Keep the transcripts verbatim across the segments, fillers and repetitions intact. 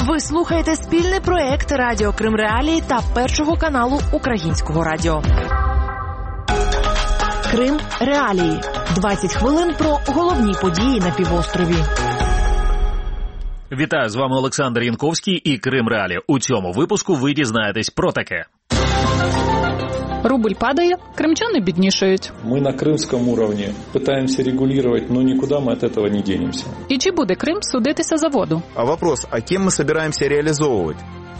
Ви слухаєте спільний проект Радіо Крим Реалії та Першого каналу Українського радіо. Крим Реалії. двадцять хвилин про головні події на півострові. Вітаю, з вами Олександр Янковський і Крим Реалії. У цьому випуску ви дізнаєтесь про таке. Рубль падає, крымчане беднішають. Мы на крымском уровне пытаемся регулировать, но никуда мы от этого не денемся. І чи буде Крим судитися за воду? А вопрос, а кем мы собираемся реализовывать?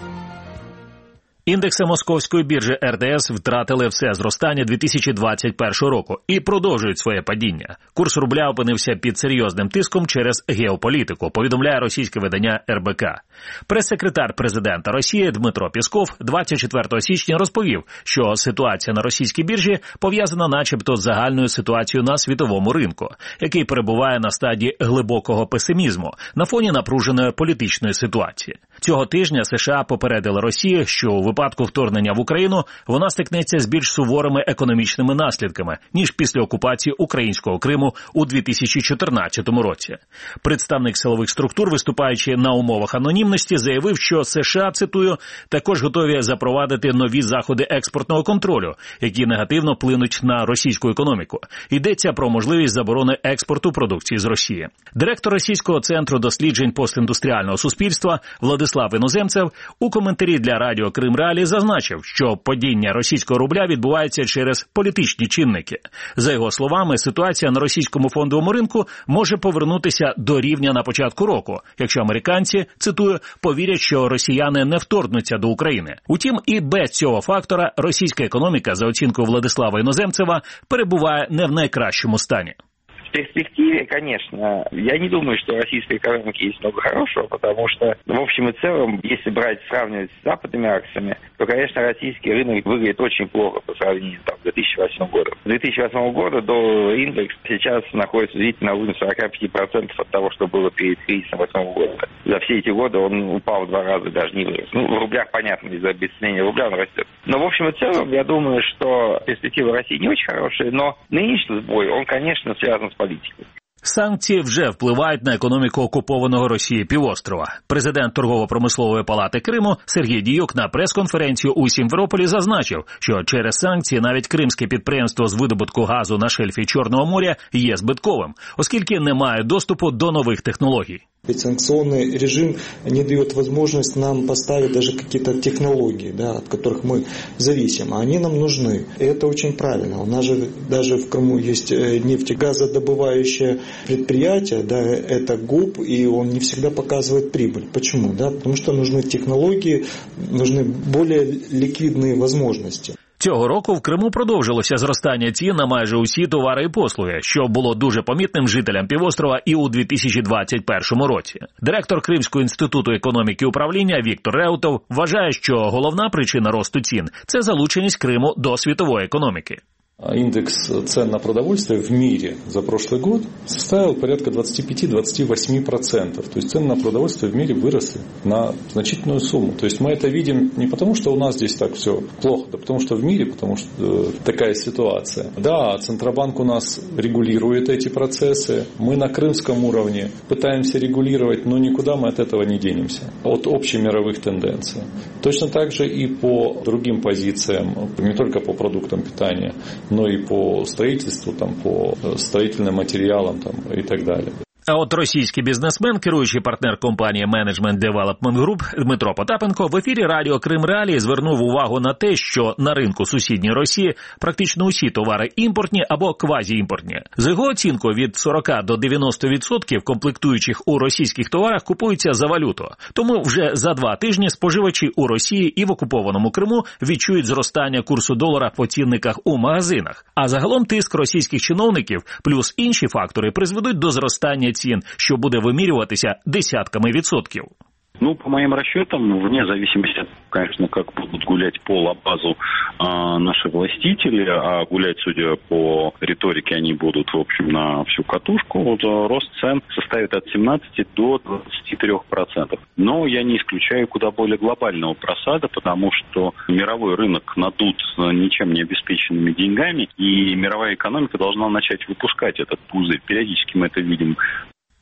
Індекси московської біржі ер де ес втратили все зростання дві тисячі двадцять першого року і продовжують своє падіння. Курс рубля опинився під серйозним тиском через геополітику, повідомляє російське видання ер бе ка. Прес-секретар президента Росії Дмитро Пєсков двадцять четвертого січня розповів, що ситуація на російській біржі пов'язана начебто з загальною ситуацією на світовому ринку, який перебуває на стадії глибокого песимізму на фоні напруженої політичної ситуації. Цього тижня США попередили Росію, що у випадку вторгнення в Україну вона стикнеться з більш суворими економічними наслідками, ніж після окупації українського Криму у дві тисячі чотирнадцятому році. Представник силових структур, виступаючи на умовах анонімності, заявив, що США, цитую, також готові запровадити нові заходи експортного контролю, які негативно вплинуть на російську економіку. Йдеться про можливість заборони експорту продукції з Росії. Директор Російського центру досліджень постіндустріального суспільства Владислав Іноземцев у коментарі для радіо Крим Реалії зазначив, що падіння російського рубля відбувається через політичні чинники. За його словами, ситуація на російському фондовому ринку може повернутися до рівня на початку року, якщо американці, цитую, повірять, що росіяни не вторгнуться до України. Утім, і без цього фактора російська економіка, за оцінкою Владислава Іноземцева, перебуває не в найкращому стані. В перспективе, конечно, я не думаю, что в российской экономике есть много хорошего, потому что, в общем и целом, если брать, сравнивать с западными акциями, то, конечно, российский рынок выглядит очень плохо по сравнению там, с две тысячи восьмым годом. С две тысячи восьмого года до индекс сейчас находится, видите, на уровне сорок пять процентов от того, что было перед кризисом восьмого года. За все эти годы он упал в два раза, даже не вырос. Ну, в рублях, понятно, из-за обесценения рубля он растет. Но, в общем и целом, я думаю, что перспектива России не очень хорошая, но нынешний сбой, он, конечно, связан с политикой. Санкції вже впливають на економіку окупованого Росією півострова. Президент Торгово-промислової палати Криму Сергій Діюк на прес-конференції у Сімферополі зазначив, що через санкції навіть кримське підприємство з видобутку газу на шельфі Чорного моря є збитковим, оскільки не має доступу до нових технологій. Ведь санкционный режим не дает возможность нам поставить даже какие-то технологии, да, от которых мы зависим, а они нам нужны. И это очень правильно. У нас же даже в Крыму есть нефтегазодобывающее предприятие, да, это ГУП, и он не всегда показывает прибыль. Почему? Да? Потому что нужны технологии, нужны более ликвидные возможности. Цього року в Криму продовжилося зростання цін на майже усі товари і послуги, що було дуже помітним жителям півострова і у дві тисячі двадцять першому році. Директор Кримського інституту економіки і управління Віктор Реутов вважає, що головна причина росту цін – це залученість Криму до світової економіки. Индекс цен на продовольствие в мире за прошлый год составил порядка двадцать пять - двадцать восемь процентов. То есть цены на продовольствие в мире выросли на значительную сумму. То есть мы это видим не потому, что у нас здесь так все плохо, а потому что в мире, потому что э, такая ситуация. Да, Центробанк у нас регулирует эти процессы. Мы на крымском уровне пытаемся регулировать, но никуда мы от этого не денемся. От общемировых тенденций. Точно так же и по другим позициям, не только по продуктам питания, но и по строительству, там, по строительным материалам там, и так далее. А от російський бізнесмен, керуючий партнер компанії Management Development Group Дмитро Потапенко в ефірі радіо Крим Реалії звернув увагу на те, що на ринку сусідньої Росії практично усі товари імпортні або квазіімпортні. За його оцінкою, від сорока до дев'яноста відсотків комплектуючих у російських товарах купуються за валюту. Тому вже за два тижні споживачі у Росії і в окупованому Криму відчують зростання курсу долара по цінниках у магазинах. А загалом тиск російських чиновників плюс інші фактори призведуть до зростання цін, що буде вимірюватися десятками відсотків. Ну, по моим расчетам, вне зависимости, конечно, как будут гулять по лабазу э, наши властители, а гулять, судя по риторике, они будут, в общем, на всю катушку, вот, рост цен составит от семнадцати до двадцати трёх процентов. Но я не исключаю куда более глобального просада, потому что мировой рынок надут ничем не обеспеченными деньгами, и мировая экономика должна начать выпускать этот пузырь. Периодически мы это видим.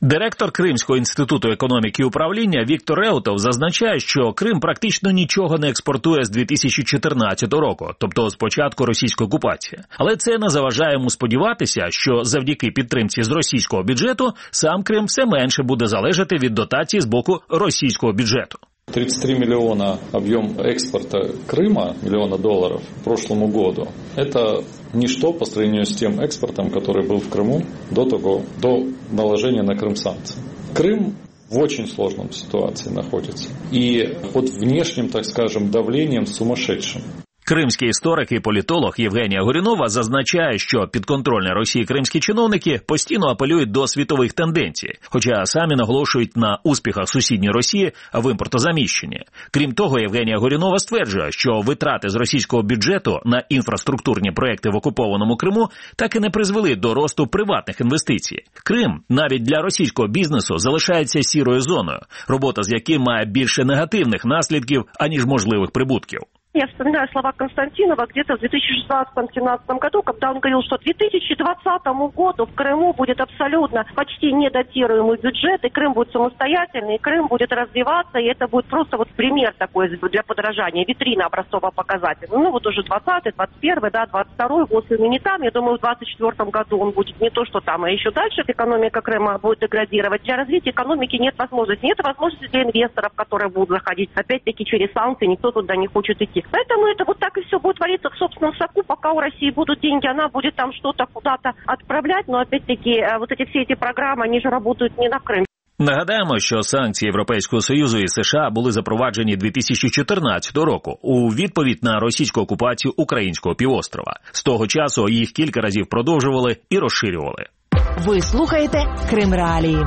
Директор Кримського інституту економіки і управління Віктор Реутов зазначає, що Крим практично нічого не експортує з дві тисячі чотирнадцятого року, тобто з початку російської окупації. Але це не заважає йому сподіватися, що завдяки підтримці з російського бюджету сам Крим все менше буде залежати від дотацій з боку російського бюджету. тридцать три миллиона объем экспорта Крыма, миллиона долларов к прошлому году, это ничто по сравнению с тем экспортом, который был в Крыму до того, до наложения на Крым санкций. Крым в очень сложном ситуации находится. И под внешним, так скажем, давлением сумасшедшим. Кримський історик і політолог Євгенія Горюнова зазначає, що підконтрольні Росії кримські чиновники постійно апелюють до світових тенденцій, хоча самі наголошують на успіхах сусідньої Росії в імпортозаміщенні. Крім того, Євгенія Горюнова стверджує, що витрати з російського бюджету на інфраструктурні проекти в окупованому Криму так і не призвели до росту приватних інвестицій. Крим навіть для російського бізнесу залишається сірою зоною, робота з яким має більше негативних наслідків, аніж можливих прибутків. Я вспоминаю слова Константинова где-то в две тысячи шестнадцатом-семнадцатом году, когда он говорил, что к две тысячи двадцатому году в Крыму будет абсолютно почти недотируемый бюджет, и Крым будет самостоятельный, и Крым будет развиваться, и это будет просто вот пример такой для подражания, витрина образцово-показательная. Ну вот уже двадцатый, двадцать первый, да, двадцать второй год не там, я думаю, в двадцать четвёртом году он будет не то, что там, а еще дальше экономика Крыма будет деградировать. Для развития экономики нет возможности. Нет возможности для инвесторов, которые будут заходить. Опять-таки через санкции никто туда не хочет идти. Поэтому это вот так и все будет твориться в собственном соку, пока у России будут деньги, она будет там что-то куда-то отправлять, но опять-таки вот эти все эти программы, они же работают не на Крым. Нагадаємо, що санкції Європейського Союзу і США були запроваджені дві тисячі чотирнадцятого року у відповідь на російську окупацію українського півострова. З того часу їх кілька разів продовжували і розширювали. Ви слухаєте Крим Реалії.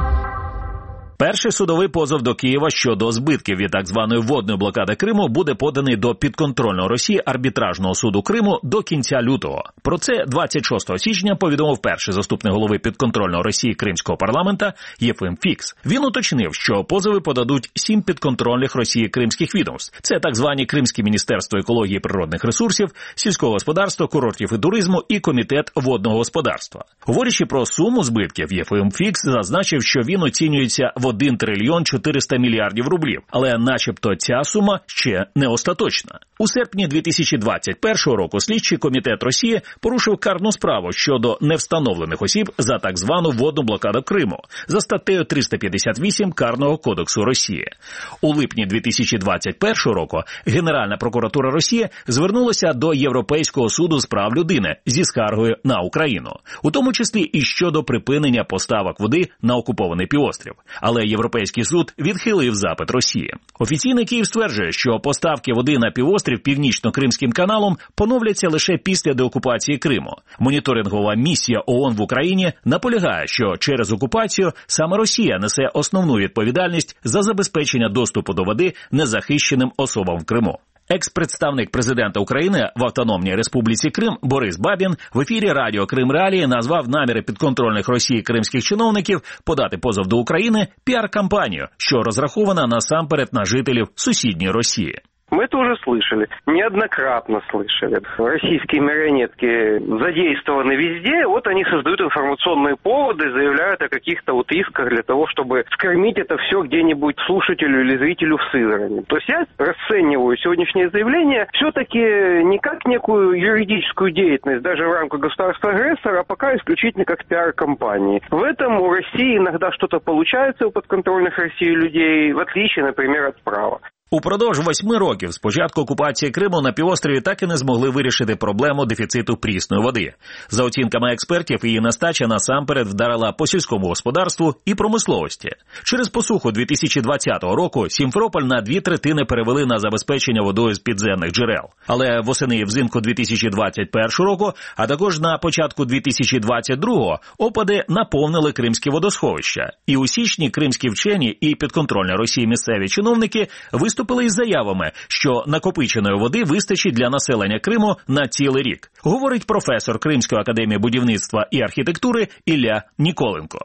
Перший судовий позов до Києва щодо збитків від так званої водної блокади Криму буде поданий до підконтрольного Росії арбітражного суду Криму до кінця лютого. Про це двадцять шостого січня повідомив перший заступник голови підконтрольного Росії Кримського парламента Єфим Фікс. Він уточнив, що позови подадуть сім підконтрольних Росії кримських відомств. Це так звані Кримське міністерство екології і природних ресурсів, сільського господарства, курортів і туризму і комітет водного господарства. Говорячи про суму збитків, Єфим Фікс зазначив, що він оцінюється в один трильйон чотириста мільярдів рублів, але начебто ця сума ще не остаточна. У серпні дві тисячі двадцять першого року слідчий комітет Росії порушив карну справу щодо невстановлених осіб за так звану водну блокаду Криму за статтею триста п'ятдесят вісім Карного кодексу Росії. У липні дві тисячі двадцять першого року Генеральна прокуратура Росії звернулася до Європейського суду з прав людини зі скаргою на Україну, у тому числі і щодо припинення поставок води на окупований півострів. Але Європейський суд відхилив запит Росії. Офіційний Київ стверджує, що поставки води на півострів Північно-Кримським каналом поновляться лише після деокупації Криму. Моніторингова місія ООН в Україні наполягає, що через окупацію саме Росія несе основну відповідальність за забезпечення доступу до води незахищеним особам в Криму. Екс-представник президента України в Автономній Республіці Крим Борис Бабін в ефірі радіо Крим Реалії назвав наміри підконтрольних Росії кримських чиновників подати позов до України піар-кампанію, що розрахована насамперед на жителів сусідньої Росії. Мы это уже слышали, неоднократно слышали. Российские марионетки задействованы везде, вот они создают информационные поводы, заявляют о каких-то вот исках для того, чтобы вкормить это все где-нибудь слушателю или зрителю в Сызрани. То есть я расцениваю сегодняшнее заявление все-таки не как некую юридическую деятельность, даже в рамках государства-агрессора, а пока исключительно как пиар-компании. В этом у России иногда что-то получается у подконтрольных России людей, в отличие, например, от права. Упродовж восьми років з початку окупації Криму на півострові так і не змогли вирішити проблему дефіциту прісної води. За оцінками експертів, її нестача насамперед вдарила по сільському господарству і промисловості. Через посуху дві тисячі двадцятого року Сімферополь на дві третини перевели на забезпечення водою з підземних джерел. Але восени і взимку дві тисячі двадцять першого року, а також на початку дві тисячі двадцять другого опади наповнили кримські водосховища. І у січні кримські вчені і підконтрольні Росії місцеві чиновники виступили Виступили із заявами, що накопиченої води вистачить для населення Криму на цілий рік, говорить професор Кримської академії будівництва і архітектури Ілля Ніколенко.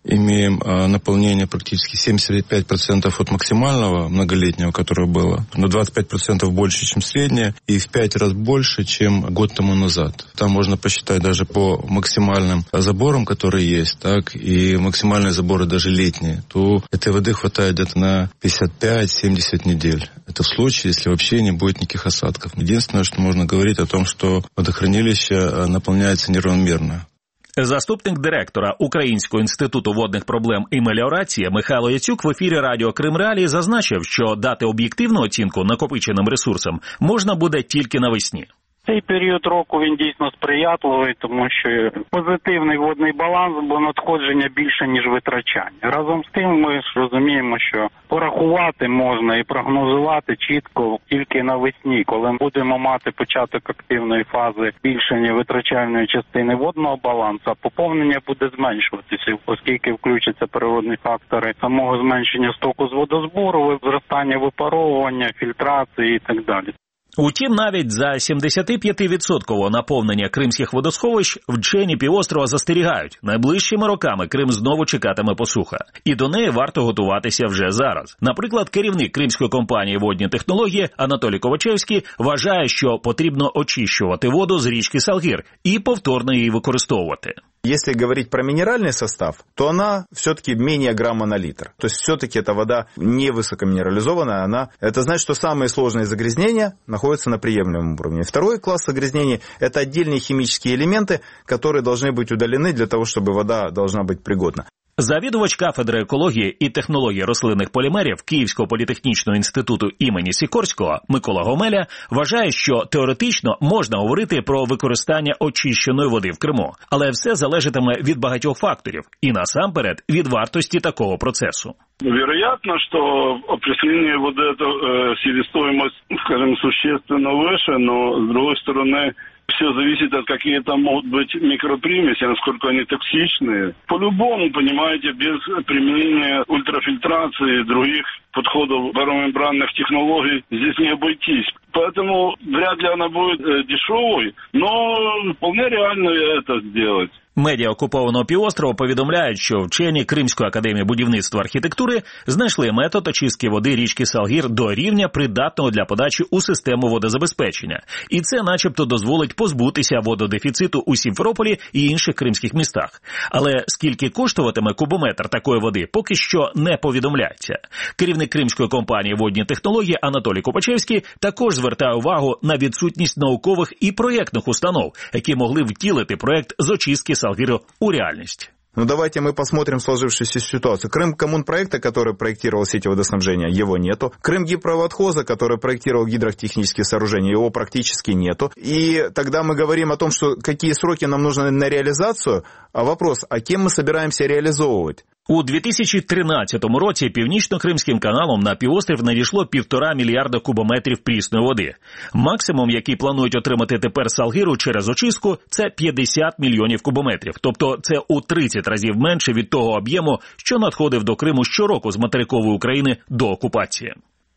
имеем наполнение практически семьдесят пять процентов от максимального многолетнего, которое было, на двадцать пять процентов больше, чем среднее, и в пять раз больше, чем год тому назад. Там можно посчитать даже по максимальным заборам, которые есть, так, и максимальные заборы даже летние, то этой воды хватает где-то на пятьдесят пять - семьдесят недель. Это в случае, если вообще не будет никаких осадков. Единственное, что можно говорить о том, что водохранилище наполняется неравномерно. Заступник директора Українського інституту водних проблем і меліорації Михайло Яцюк в ефірі Радіо Крим Реалії зазначив, що дати об'єктивну оцінку накопиченим ресурсам можна буде тільки навесні. Цей період року він дійсно сприятливий, тому що позитивний водний баланс, бо надходження більше, ніж витрачання. Разом з тим ми ж розуміємо, що порахувати можна і прогнозувати чітко тільки навесні, коли будемо мати початок активної фази збільшення витрачальної частини водного балансу, а поповнення буде зменшуватися, оскільки включаться природні фактори самого зменшення стоку з водозбору, зростання випаровування, фільтрації і так далі. Утім, навіть за сімдесят п'ять відсотків наповнення кримських водосховищ вчені півострова застерігають. Найближчими роками Крим знову чекатиме посуха. І до неї варто готуватися вже зараз. Наприклад, керівник кримської компанії «Водні технології» Анатолій Ковачевський вважає, що потрібно очищувати воду з річки Салгір і повторно її використовувати. Если говорить про минеральный состав, то она все-таки менее грамма на литр. То есть все-таки эта вода не высокоминерализованная, она, это значит, что самые сложные загрязнения находятся на приемлемом уровне. Второй класс загрязнений – это отдельные химические элементы, которые должны быть удалены для того, чтобы вода должна быть пригодна. Завідувач кафедри екології і технології рослинних полімерів Київського політехнічного інституту імені Сікорського Микола Гомеля вважає, що теоретично можна говорити про використання очищеної води в Криму, але все залежатиме від багатьох факторів і насамперед від вартості такого процесу. Вероятно, что опреснение вот этой э, себестоимость, скажем, существенно выше, но с другой стороны все зависит от какие там могут быть микропримеси, насколько они токсичные. По-любому, понимаете, без применения ультрафильтрации и других подходов паромембранных технологий здесь не обойтись. Поэтому вряд ли она будет э, дешевой, но вполне реально это сделать. Медіа окупованого півострова повідомляють, що вчені Кримської академії будівництва і архітектури знайшли метод очистки води річки Салгір до рівня, придатного для подачі у систему водозабезпечення. І це начебто дозволить позбутися вододефіциту у Сімферополі і інших кримських містах. Але скільки коштуватиме кубометр такої води, поки що не повідомляється. Керівник кримської компанії «Водні технології» Анатолій Копачевський також звертає увагу на відсутність наукових і проєктних установ, які могли втілити проєкт з очистки Салгиру у реальность. Ну давайте мы посмотрим сложившуюся ситуацию. Крым-коммунпроекта, который проектировал сети водоснабжения, его нету. Крым-гидроводхоза, который проектировал гидротехнические сооружения, его практически нету. И тогда мы говорим о том, что какие сроки нам нужны на реализацию. А вопрос, а кем мы собираемся реализовывать? У дві тисячі тринадцятому році Північно-Кримським каналом на півострів надійшло півтора мільярда кубометрів прісної води. Максимум, який планують отримати тепер Салгиру через очистку, це п'ятдесят мільйонів кубометрів. Тобто це у тридцять разів менше від того об'єму, що надходив до Криму щороку з материкової України до окупації.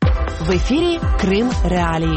В ефірі Крим Реалії.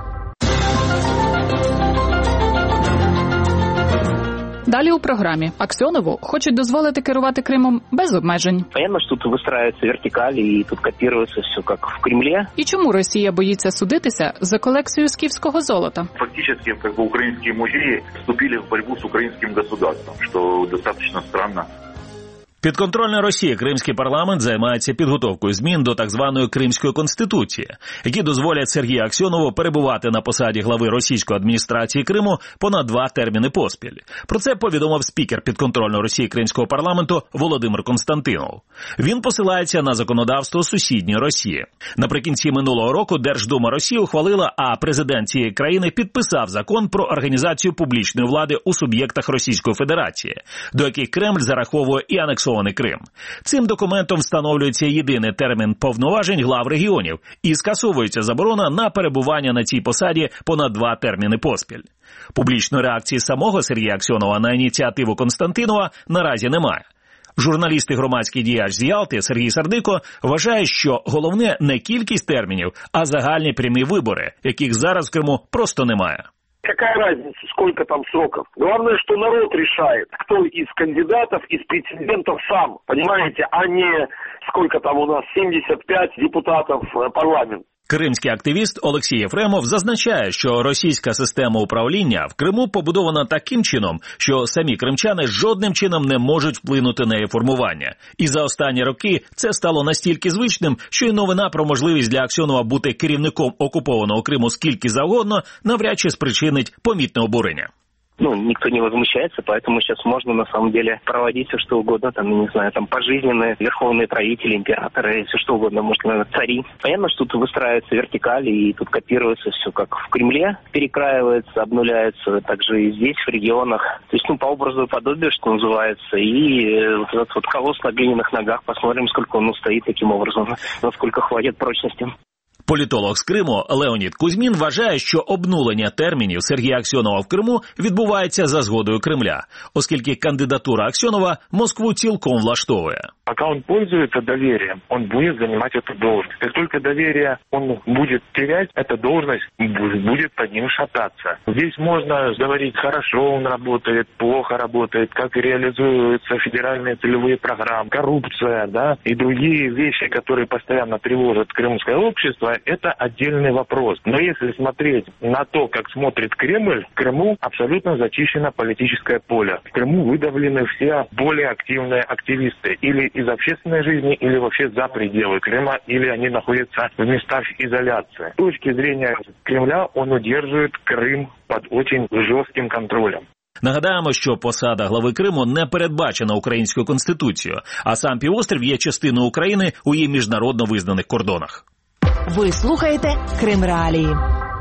Далі у програмі Аксьонову хочуть дозволити керувати Кримом без обмежень. Понятно, що тут вистраюються вертикалі і тут копірується все, як в Кремлі. І чому Росія боїться судитися за колекцію скіфського золота? Фактично, как бы, українські музеї вступили в боротьбу з українським государством, що достатньо странно. Підконтрольний Росії кримський парламент займається підготовкою змін до так званої Кримської конституції, які дозволять Сергію Аксьонову перебувати на посаді глави російської адміністрації Криму понад два терміни поспіль. Про це повідомив спікер підконтрольної Росії кримського парламенту Володимир Константинов. Він посилається на законодавство сусідньої Росії. Наприкінці минулого року Держдума Росії ухвалила, а президент цієї країни підписав закон про організацію публічної влади у суб'єктах Російської Федерації, до яких Кремль зараховує і анексований Крим. Цим документом встановлюється єдиний термін повноважень глав регіонів і скасовується заборона на перебування на цій посаді понад два терміни поспіль. Публічної реакції самого Сергія Аксьонова на ініціативу Константинова наразі немає. Журналіст і громадський діяч з Ялти Сергій Сардико вважає, що головне не кількість термінів, а загальні прямі вибори, яких зараз в Криму просто немає. Какая разница, сколько там сроков? Главное, что народ решает, кто из кандидатов, из претендентов сам, понимаете, а не сколько там у нас, семьдесят пять депутатов парламента. Кримський активіст Олексій Єфремов зазначає, що російська система управління в Криму побудована таким чином, що самі кримчани жодним чином не можуть вплинути на її формування. І за останні роки це стало настільки звичним, що й новина про можливість для Аксьонова бути керівником окупованого Криму скільки завгодно навряд чи спричинить помітне обурення. Ну, никто не возмущается, поэтому сейчас можно, на самом деле, проводить все, что угодно, там, не знаю, там, пожизненные верховные правители, императоры, все что угодно, может, наверное, цари. Понятно, что тут выстраивается вертикаль, и тут копируется все, как в Кремле, перекраивается, обнуляется, также и здесь, в регионах. То есть, ну, по образу и подобию, что называется, и вот этот вот колосс на глиняных ногах, посмотрим, сколько он устоит таким образом, насколько хватит прочности. Політолог з Криму Леонід Кузьмін вважає, що обнулення термінів Сергія Аксьонова в Криму відбувається за згодою Кремля, оскільки кандидатура Аксьонова Москву цілком влаштовує. Пока он пользуется доверием, он будет занимать эту должность. Как только доверие он будет терять, эта должность будет под ним шататься. Здесь можно говорить, хорошо он работает, плохо работает, как реализуются федеральные целевые программы, коррупция, да, и другие вещи, которые постоянно тревожат крымское общество, это отдельный вопрос. Но если смотреть на то, как смотрит Кремль, в Крыму абсолютно зачищено политическое поле. В Крыму выдавлены все более активные активисты. Или из общественной жизни, или вообще за пределы Крыма, или они находятся в местах изоляции. С точки зрения Кремля он удерживает Крым под очень жестким контролем. Нагадаємо, що посада глави Криму не передбачена українською конституцією, а сам півострів є частиною України у її міжнародно визнаних кордонах. Ви слухаєте Крим Реалії.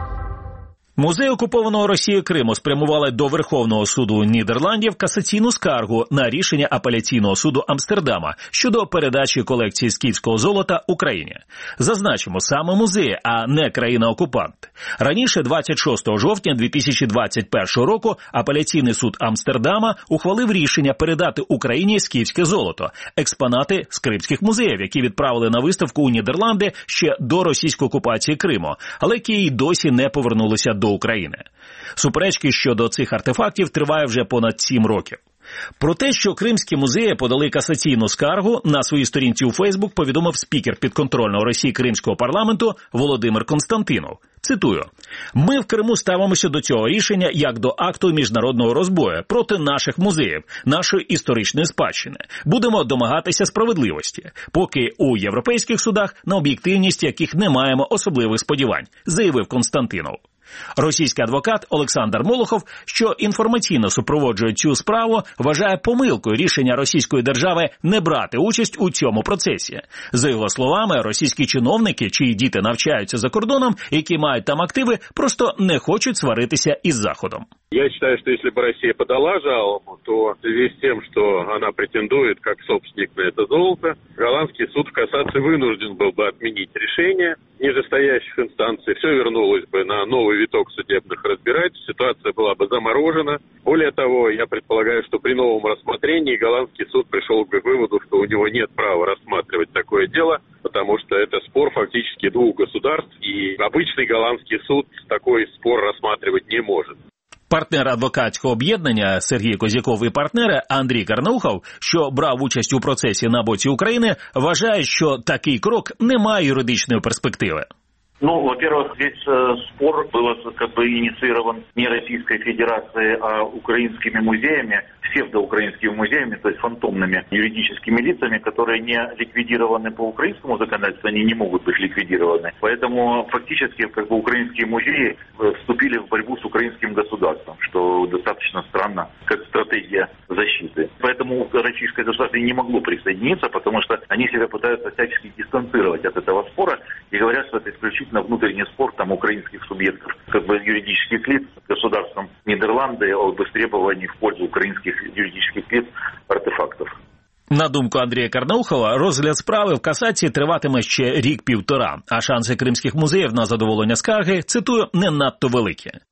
Музей окупованого Росією Криму спрямували до Верховного суду Нідерландів касаційну скаргу на рішення апеляційного суду Амстердама щодо передачі колекції скіфського золота Україні. Зазначимо, саме музей, а не країна-окупант. Раніше, двадцять шостого жовтня дві тисячі двадцять першого року, апеляційний суд Амстердама ухвалив рішення передати Україні скіфське золото, експонати з кримських музеїв, які відправили на виставку у Нідерланди ще до російської окупації Криму, але які й досі не повернулися до України. Суперечки щодо цих артефактів триває вже понад сім років. Про те, що кримські музеї подали касаційну скаргу, на своїй сторінці у Фейсбук повідомив спікер підконтрольного Росії Кримського парламенту Володимир Константинов. Цитую: «Ми в Криму ставимося до цього рішення як до акту міжнародного розбою проти наших музеїв, нашої історичної спадщини. Будемо домагатися справедливості, поки у європейських судах, на об'єктивність яких не маємо особливих сподівань», заявив Константинов. Російський адвокат Олександр Молохов, що інформаційно супроводжує цю справу, вважає помилкою рішення російської держави не брати участь у цьому процесі. За його словами, російські чиновники, чиї діти навчаються за кордоном, які мають там активи, просто не хочуть сваритися із Заходом. Я считаю, что если бы Россия подала жалобу, то в связи с тем, что она претендует как собственник на это золото, голландский суд в кассации вынужден был бы отменить решение нижестоящих инстанций. Все вернулось бы на новый виток судебных разбирательств, ситуация была бы заморожена. Более того, я предполагаю, что при новом рассмотрении голландский суд пришел бы к выводу, что у него нет права рассматривать такое дело, потому что это спор фактически двух государств, и обычный голландский суд такой спор рассматривать не может. Партнер адвокатського об'єднання Сергій Козяков і партнери Андрій Карнаухов, що брав участь у процесі на боці України, вважає, що такий крок не має юридичної перспективи. Ну, во-первых, здесь э, спор был как бы инициирован не Российской Федерацией, а украинскими музеями, псевдоукраинскими музеями, то есть фантомными юридическими лицами, которые не ликвидированы по украинскому законодательству, они не могут быть ликвидированы. Поэтому фактически как бы украинские музеи вступили в борьбу с украинским государством, что достаточно странно, как стратегия защиты. Поэтому российское государство не могло присоединиться, потому что они себя пытаются всячески дистанцировать от этого спора и говорят, что это исключительно на внутренний спор там украинских субъектов, как бы юридических лиц с государством Нидерланды об истребовании в пользу украинских юридических лиц артефактов. На думку Андрія Карнаухова, розгляд справи в касації триватиме ще рік-півтора, а шанси кримських музеїв на задоволення скарги, цитую, не надто великі.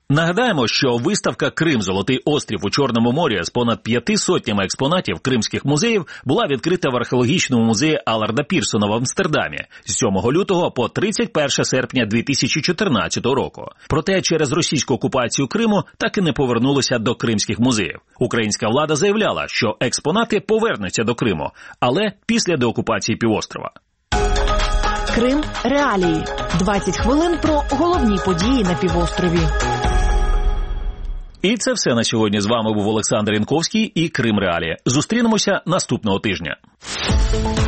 Нагадаємо, що виставка «Крим. Золотий острів» у Чорному морі з понад п'яти сотнями експонатів кримських музеїв була відкрита в археологічному музеї Аларда Пірсона в Амстердамі з сьомого лютого по тридцять перше серпня дві тисячі чотирнадцятого року. Проте через російську окупацію Криму так і не повернулося до кримських музеїв. Українська влада заявляла, що експонати повернуться до Криму, але після деокупації півострова. Крим. Реалії. двадцять хвилин про головні події на півострові. І це все на сьогодні. З вами був Олександр Янковський і Крим Реалії. Зустрінемося наступного тижня.